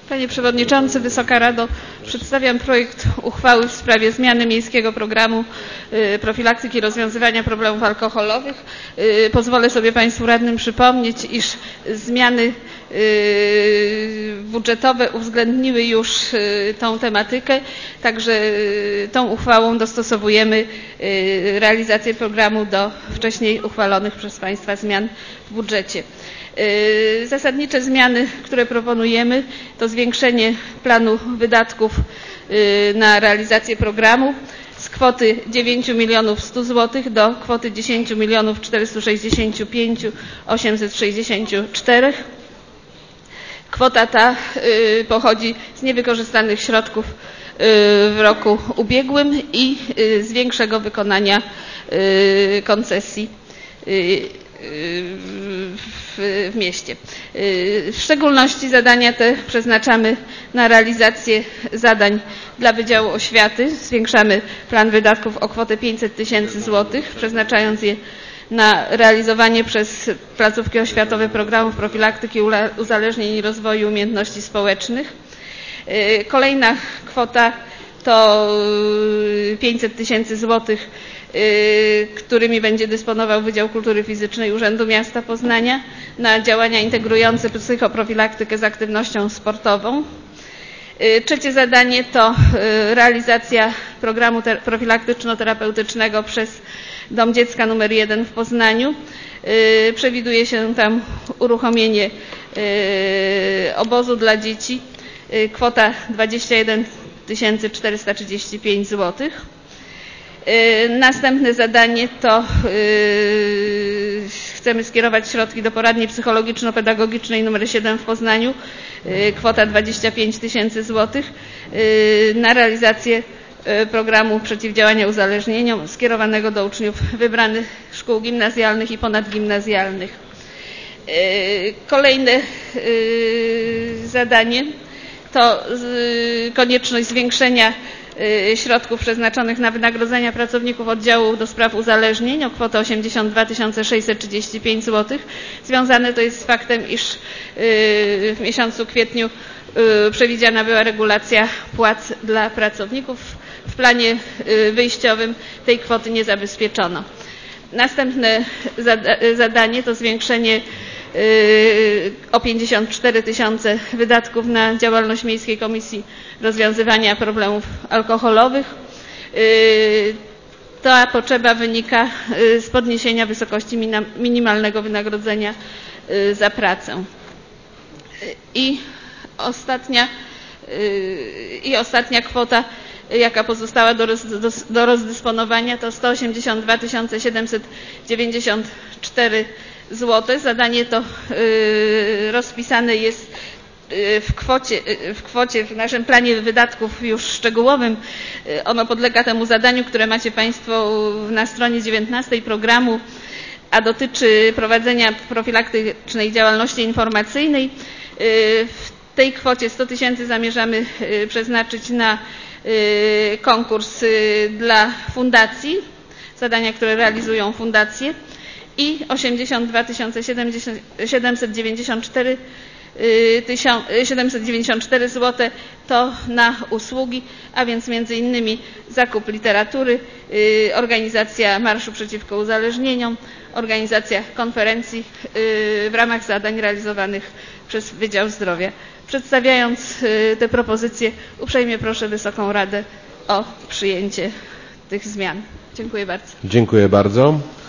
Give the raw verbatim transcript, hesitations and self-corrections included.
Panie Przewodniczący, Wysoka Rado, przedstawiam projekt uchwały w sprawie zmiany miejskiego programu profilaktyki i rozwiązywania problemów alkoholowych. Pozwolę sobie Państwu radnym przypomnieć, iż zmiany budżetowe uwzględniły już tą tematykę, także tą uchwałą dostosowujemy realizację programu do wcześniej uchwalonych przez Państwa zmian w budżecie. Zasadnicze zmiany, które proponujemy, to zwiększenie planu wydatków na realizację programu z kwoty dziewięć milionów sto złotych do kwoty dziesięć milionów czterysta sześćdziesiąt pięć tysięcy osiemset sześćdziesiąt cztery. Kwota ta pochodzi z niewykorzystanych środków w roku ubiegłym i z większego wykonania koncesji w, w mieście. W szczególności zadania te przeznaczamy na realizację zadań dla Wydziału Oświaty. Zwiększamy plan wydatków o kwotę pięćset tysięcy złotych, przeznaczając je na realizowanie przez placówki oświatowe programów profilaktyki uzależnień i rozwoju umiejętności społecznych. Kolejna kwota to pięćset tysięcy złotych, którymi będzie dysponował Wydział Kultury Fizycznej Urzędu Miasta Poznania na działania integrujące psychoprofilaktykę z aktywnością sportową. Trzecie zadanie to realizacja programu profilaktyczno-terapeutycznego przez Dom Dziecka numer jeden w Poznaniu. Przewiduje się tam uruchomienie obozu dla dzieci. Kwota dwadzieścia jeden tysięcy czterysta trzydzieści pięć złotych. Następne zadanie to yy, chcemy skierować środki do poradni psychologiczno-pedagogicznej numer siedem w Poznaniu, yy, kwota dwadzieścia pięć tysięcy złotych yy, na realizację yy, programu przeciwdziałania uzależnieniom skierowanego do uczniów wybranych szkół gimnazjalnych i ponadgimnazjalnych. Yy, kolejne yy, zadanie to yy, konieczność zwiększenia środków przeznaczonych na wynagrodzenia pracowników oddziału do spraw uzależnień o kwotę osiemdziesiąt dwa tysiące sześćset trzydzieści pięć złotych. Związane to jest z faktem, iż w miesiącu kwietniu przewidziana była regulacja płac dla pracowników. W planie wyjściowym tej kwoty nie zabezpieczono. Następne zadanie to zwiększenie o pięćdziesiąt cztery tysiące wydatków na działalność Miejskiej Komisji Rozwiązywania Problemów Alkoholowych. Ta potrzeba wynika z podniesienia wysokości minimalnego wynagrodzenia za pracę. I ostatnia, i ostatnia kwota, jaka pozostała do, roz, do, do rozdysponowania, to sto osiemdziesiąt dwa tysiące siedemset dziewięćdziesiąt cztery złote. Zadanie to y, rozpisane jest w kwocie, w kwocie, w naszym planie wydatków już szczegółowym. Ono podlega temu zadaniu, które macie Państwo na stronie dziewiętnastej programu, a dotyczy prowadzenia profilaktycznej działalności informacyjnej. W tej kwocie sto tysięcy zamierzamy przeznaczyć na konkurs dla fundacji, zadania, które realizują fundacje, i osiemdziesiąt dwa tysiące siedemset dziewięćdziesiąt cztery złote to na usługi, a więc między innymi zakup literatury, organizacja Marszu Przeciwko Uzależnieniom, organizacja konferencji w ramach zadań realizowanych przez Wydział Zdrowia. Przedstawiając te propozycje, uprzejmie proszę Wysoką Radę o przyjęcie tych zmian. Dziękuję bardzo. Dziękuję bardzo.